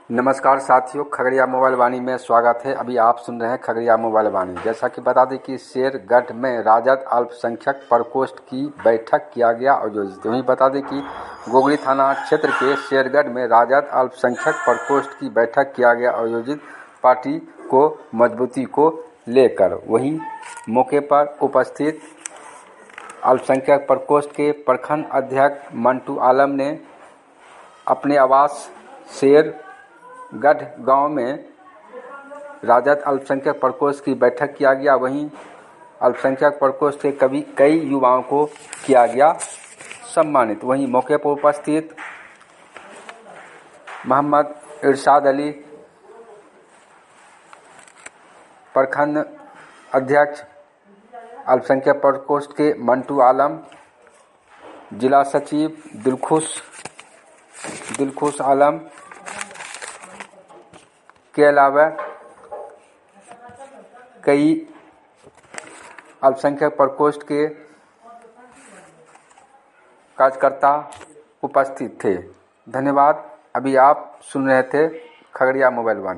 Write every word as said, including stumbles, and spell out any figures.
नमस्कार साथियों, खगड़िया मोबाइल वाणी में स्वागत है। अभी आप सुन रहे हैं खगड़िया मोबाइल वाणी। जैसा कि बता दें कि शेरगढ़ में राजद अल्पसंख्यक प्रकोष्ठ की बैठक किया गया आयोजित। वहीं बता दें कि गोगरी थाना क्षेत्र के शेरगढ़ में राजद अल्पसंख्यक प्रकोष्ठ की बैठक किया गया आयोजित पार्टी को मजबूती को लेकर। वहीं मौके पर उपस्थित अल्पसंख्यक प्रकोष्ठ के प्रखंड अध्यक्ष मंटू आलम ने अपने आवास शेर गढ़ गांव में राजद अल्पसंख्यक प्रकोष्ठ की बैठक किया गया। वहीं अल्पसंख्यक प्रकोष्ठ के कभी कई युवाओं को किया गया सम्मानित। वहीं मौके पर उपस्थित मोहम्मद इरशाद अली, प्रखंड अध्यक्ष अल्पसंख्यक प्रकोष्ठ के मंटू आलम, जिला सचिव दिलखुश दिलखुश आलम के अलावा कई अल्पसंख्यक प्रकोष्ठ के कार्यकर्ता उपस्थित थे। धन्यवाद। अभी आप सुन रहे थे खगड़िया मोबाइल वाणी।